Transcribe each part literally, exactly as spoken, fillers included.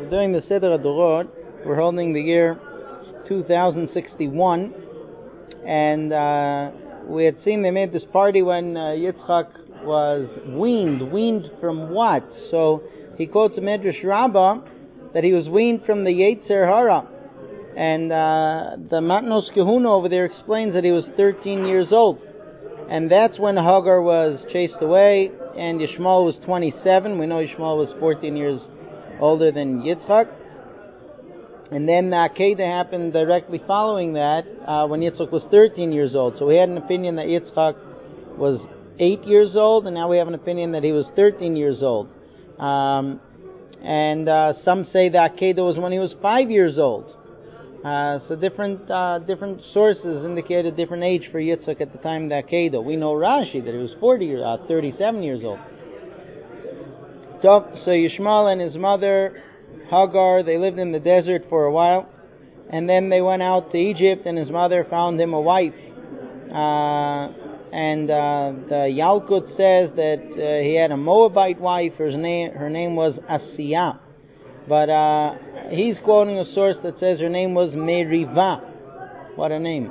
During the Seder HaDorot, we're holding the year two thousand sixty-one, and uh, we had seen they made this party when uh, Yitzchak was weaned. Weaned from what? So he quotes a Medrash Rabbah that he was weaned from the Yetzer Hara, and uh, the Matnos Kehuna over there explains that he was thirteen years old, and that's when Hagar was chased away, and Yishmael was twenty-seven. We know Yishmael was fourteen years older than Yitzchak. And then the Akedah happened directly following that, uh, when Yitzchak was thirteen years old. So we had an opinion that Yitzchak was eight years old, and now we have an opinion that he was thirteen years old. Um, and uh, some say the Akedah was when he was five years old. Uh, so different uh, different sources indicate a different age for Yitzchak at the time of the Akedah. We know Rashi that he was forty, uh, thirty-seven years old. So, so Yishmael and his mother Hagar, they lived in the desert for a while, and then they went out to Egypt, and his mother found him a wife. Uh, and uh, the Yalkut says that uh, he had a Moabite wife. Her name, her name was Asiyah. But uh, he's quoting a source that says her name was Merivah. What a name.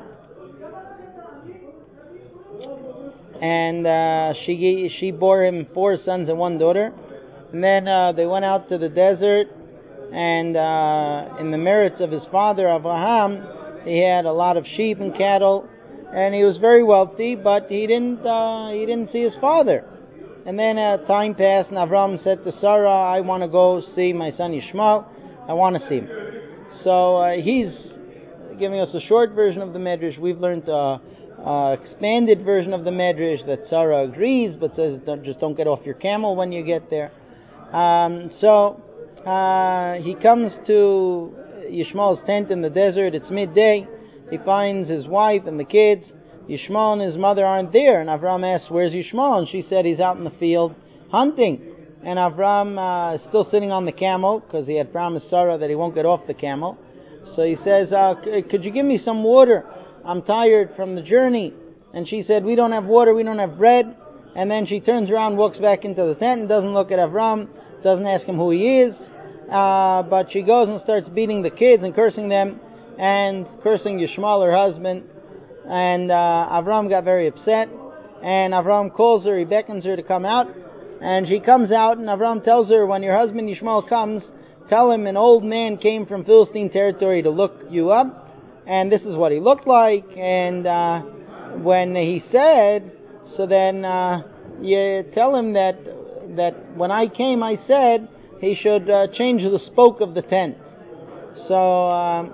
And uh, she she bore him four sons and one daughter. And then uh, they went out to the desert, and uh, in the merits of his father Avraham, he had a lot of sheep and cattle, and he was very wealthy, but he didn't uh, he didn't see his father. And then uh, time passed, and Avraham said to Sarah, I want to go see my son Yishmael. I want to see him. So uh, he's giving us a short version of the Medrash. We've learned a uh, uh, expanded version of the Medrash that Sarah agrees, but says don't, just don't get off your camel when you get there. Um, so uh, he comes to Yishmael's tent in the desert. It's midday. He finds his wife and the kids. Yishmael and his mother aren't there, and Avram asks, where's Yishmael? And she said he's out in the field hunting. And Avram uh, is still sitting on the camel, because he had promised Sarah that he won't get off the camel. So he says, uh, could you give me some water? I'm tired from the journey. And she said, we don't have water, we don't have bread. And then she turns around, walks back into the tent, and doesn't look at Avram, doesn't ask him who he is, uh, but she goes and starts beating the kids and cursing them, and cursing Yishmael, her husband. And uh, Avram got very upset, and Avram calls her, he beckons her to come out, and she comes out, and Avram tells her, when your husband Yishmael comes, tell him an old man came from Philistine territory to look you up, and this is what he looked like. And uh, when he said, so then uh, you tell him that that when I came, I said he should uh, change the spoke of the tent. So um,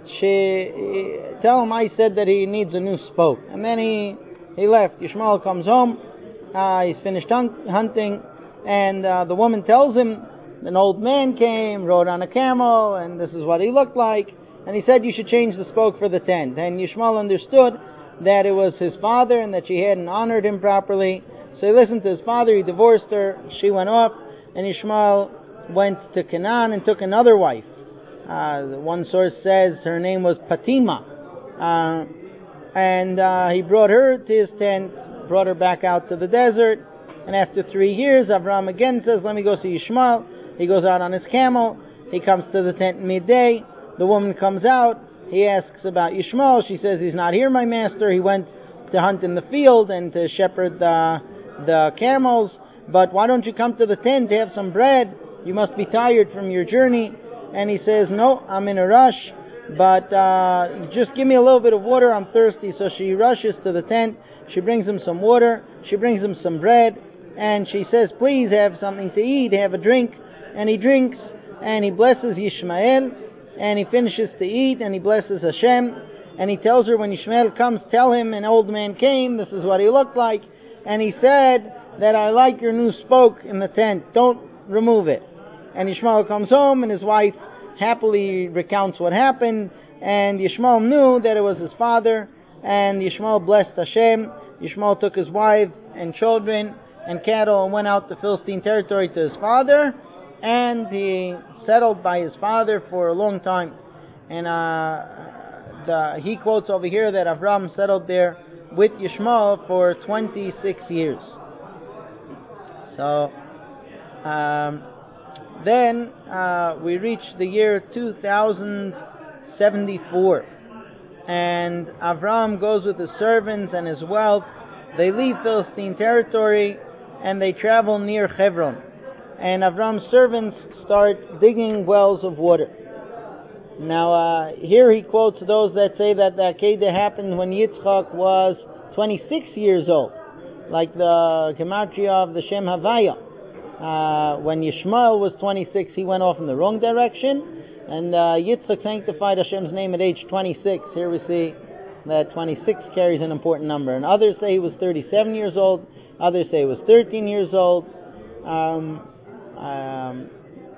she tell him I said that he needs a new spoke. And then he he left. Yishmael comes home. Uh, he's finished hun- hunting, and uh, the woman tells him an old man came, rode on a camel, and this is what he looked like. And he said you should change the spoke for the tent. And Yishmael understood that it was his father and that she hadn't honored him properly. So he listened to his father, he divorced her, she went off, and Yishmael went to Canaan and took another wife. Uh, one source says her name was Patima. Uh, and uh, he brought her to his tent, brought her back out to the desert, and after three years, Avram again says, let me go see Yishmael. He goes out on his camel, he comes to the tent midday, the woman comes out, he asks about Yishmael. She says, he's not here, my master. He went to hunt in the field and to shepherd the, the camels. But why don't you come to the tent to have some bread? You must be tired from your journey. And he says, no, I'm in a rush, but uh, just give me a little bit of water. I'm thirsty. So she rushes to the tent. She brings him some water. She brings him some bread. And she says, please have something to eat, have a drink. And he drinks, and he blesses Yishmael. And he finishes to eat, and he blesses Hashem, and he tells her when Yishmael comes, tell him an old man came, this is what he looked like, and he said that I like your new spoke in the tent, don't remove it. And Yishmael comes home, and his wife happily recounts what happened, and Yishmael knew that it was his father, and Yishmael blessed Hashem. Yishmael took his wife and children and cattle and went out to Philistine territory to his father, and he settled by his father for a long time. And uh, the, he quotes over here that Avram settled there with Yishmael for twenty-six years. So um, Then uh, we reach the year two thousand seventy-four, and Avram goes with his servants and his wealth. They leave Philistine territory and they travel near Hebron. And Avram's servants start digging wells of water. Now, uh, here he quotes those that say that the Akedah happened when Yitzchak was twenty-six years old, like the Gematria of the Shem Havaya. Uh, when Yishmael was twenty-six, he went off in the wrong direction, and uh, Yitzchak sanctified Hashem's name at age twenty-six. Here we see that twenty-six carries an important number. And others say he was thirty-seven years old, others say he was thirteen years old. Um, um,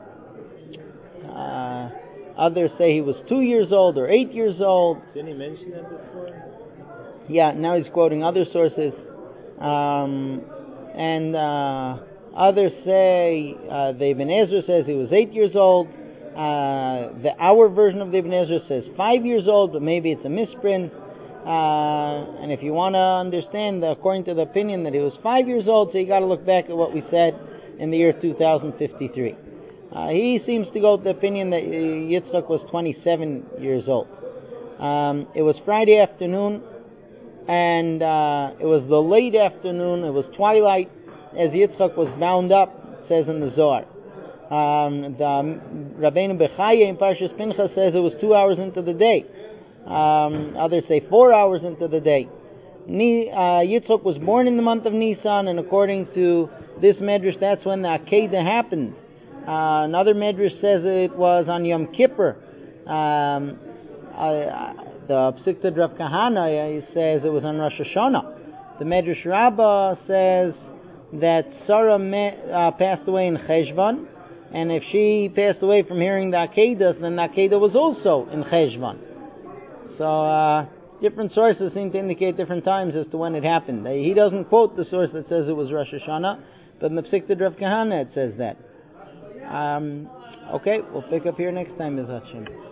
uh, Others say he was two years old or eight years old. Didn't he mention that before? Yeah, now he's quoting other sources. Um, and uh, others say, uh, the Ibn Ezra says he was eight years old. Uh, the our version of the Ibn Ezra says five years old, but maybe it's a misprint. Uh, and if you want to understand, according to the opinion that he was five years old, so you got to look back at what we said in the year two thousand fifty-three. Uh, he seems to go with the opinion that Yitzchak was twenty-seven years old. Um, it was Friday afternoon, and uh, it was the late afternoon, it was twilight, as Yitzchak was bound up, it says in the Zohar. Um, the Rabbeinu Bechaya in Parshas Pinchas says it was two hours into the day. Um, others say four hours into the day. Ni, uh, Yitzchak was born in the month of Nisan, and according to this medrash, that's when the Akedah happened. Uh, another medrash says it was on Yom Kippur. Um, uh, the Psikta Rav Kahana uh, says it was on Rosh Hashanah. The Medrash Rabbah says that Sarah me, uh, passed away in Cheshvan, and if she passed away from hearing the Akedah, then the Akedah was also in Cheshvan. So uh, different sources seem to indicate different times as to when it happened. Uh, he doesn't quote the source that says it was Rosh Hashanah, but in the Psikta Rav Kahana it says that. Um, okay, we'll pick up here next time, Miz Hashem.